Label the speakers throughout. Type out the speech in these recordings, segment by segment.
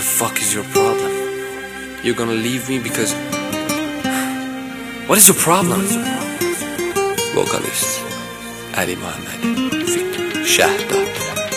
Speaker 1: fuck is your problem? You're gonna leave me because... What is your problem? Vocalist علی محمدی فیت شهداد.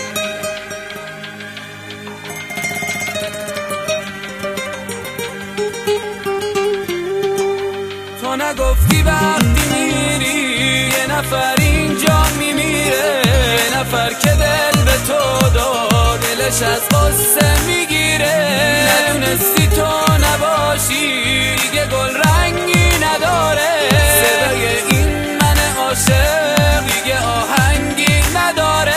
Speaker 2: تو نگفتی وقتی میری یه نفر اینجا میمیره، یه نفر که دل به تو داد دلش از قصه میگیره. ندونستی تو نباشی دیگه گل رنگی نداره، صدای این من عاشق دیگه آهنگی نداره.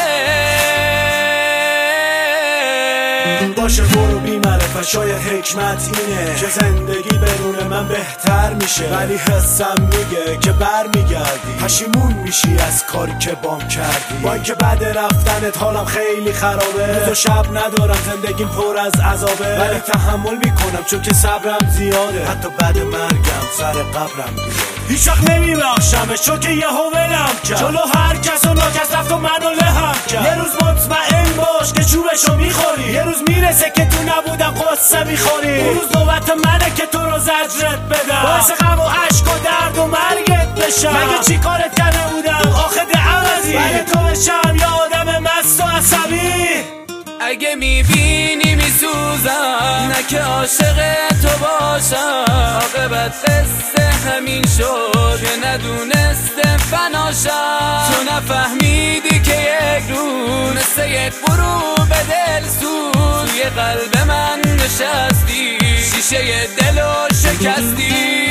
Speaker 3: باشه برو بی‌معرفت، شاید حکمت اینه که زندگی بدون من بهتر میشه، ولی حسم میگه که برمیگردی پشیمون میشی از کاری که بام کردی. با اینکه بعد رفتنت حالم خیلی خرابه، روز و شب ندارم زندگیم پر از عذابه، ولی تحمل میکنم چون که صبرم زیاده، حتی بعد مرگم سر قبرم بیاد. هیچ وقت نمیبخشمش چون که یهو ولم کرد، جلو هر کس و ناکس رفت و منو لهم کرد. یه روز مطمئن باش که چوبشو میخوری، یه روز میرسه که تو نبودم قصه میخوری. اون روز نوبت منه که تو رو زجرت بدم، باعث غم و عشق و درد و مرگت بشم. مگه چی کارت کرده بودم آخه ده عوضی، برای تو بشم یه آدم مست و عصبی.
Speaker 2: اگه میبینی میسوزم نه که عاشق تو باشم، عاقبت قصه همین شد که ندونسته فناشم. تو نفهمیدی که یک روز مثل یک غروب دل سوز توی قلب من نشستی، شیشه دلو شکستی.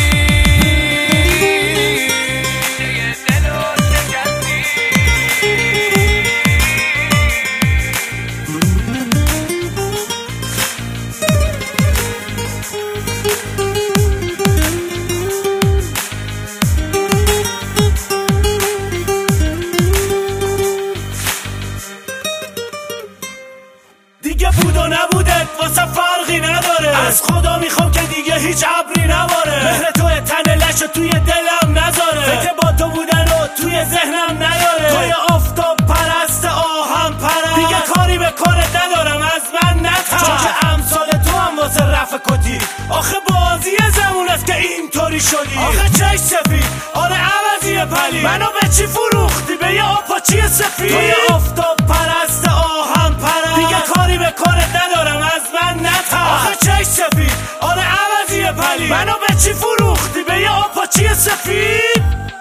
Speaker 3: دیگه بود و نبودت واسه فرقی نداره، از خدا میخوام که دیگه هیچ عبری نباره. مهر توی تن لشو توی دلم نذاره، فکر با تو بودن و توی ذهنم نداره. توی آفتاب پرست آهم پرست، دیگه کاری به کارت ندارم از من نترس، چون که امثال تو هم واسه رفع کتی. آخه بازی زمون است که اینطوری شدی، آخه چش سفید آره عوضی پلی، منو به چی فروختی به یه آپاچی سفید. توی آفتاب پرست آهم پرست، دیگه کاری به کارت ندارم از من نترس. آخه چش سفید آره عوضی پلی، منو به چی فروختی به یه آپاچی سفید.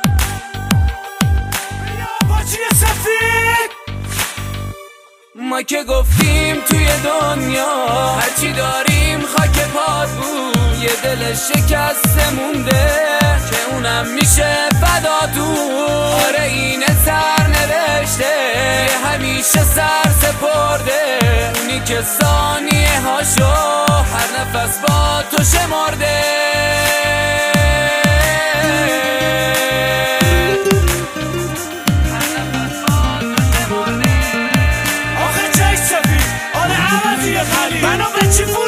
Speaker 3: آپاچی سفید.
Speaker 2: ما که گفتیم توی دنیا هرچی داریم خاک پات بود، یه دل شکسته مونده که اونم میشه فداتون. آره اینه سر نوشته همیشه سر سپرده، اونی که ثانیه هاشو هر نفس با تو شمرده.
Speaker 3: آخه چش سفید آره عوضی پلی، منو به چی